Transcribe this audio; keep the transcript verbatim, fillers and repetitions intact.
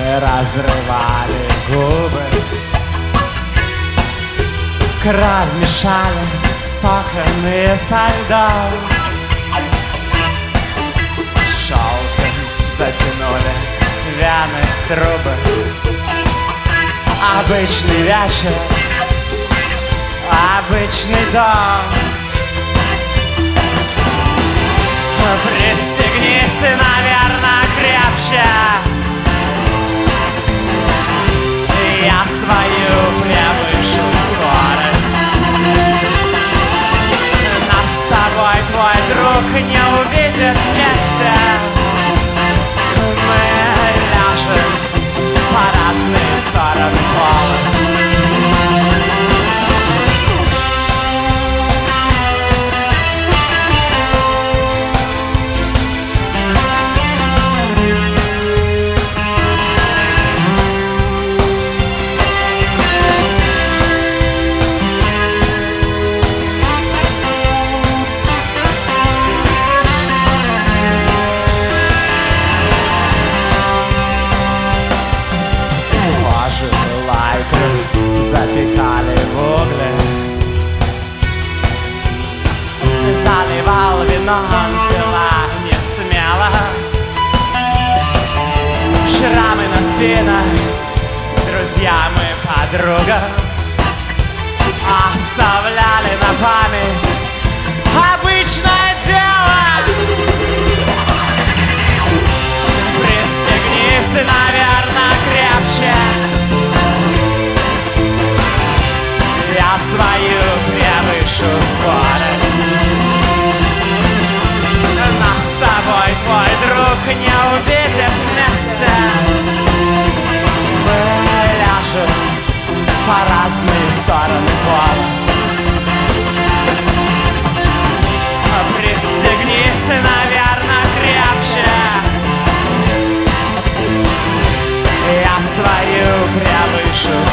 разрывали губы, кровь мешали сохранные со льдом, шелком затянули вяны в трубы. Обычный вечер, обычный дом. Пристегнись, наверное, крепче. Я свою превышу скорость. Нас с тобой твой друг не увидит вместе. Мы ляжем по разные стороны полос. Запекали в угле, заливал вином тела не смело. Шрамы на спинах, друзья мы подруга, оставляли на память обычное дело. Пристегнись, наверное, крепче. Я свою превышу скорость. Нас с тобой твой друг не увидит вместе. Мы ляжем по разные стороны полос. Пристегнись, наверное, крепче. Я свою превышу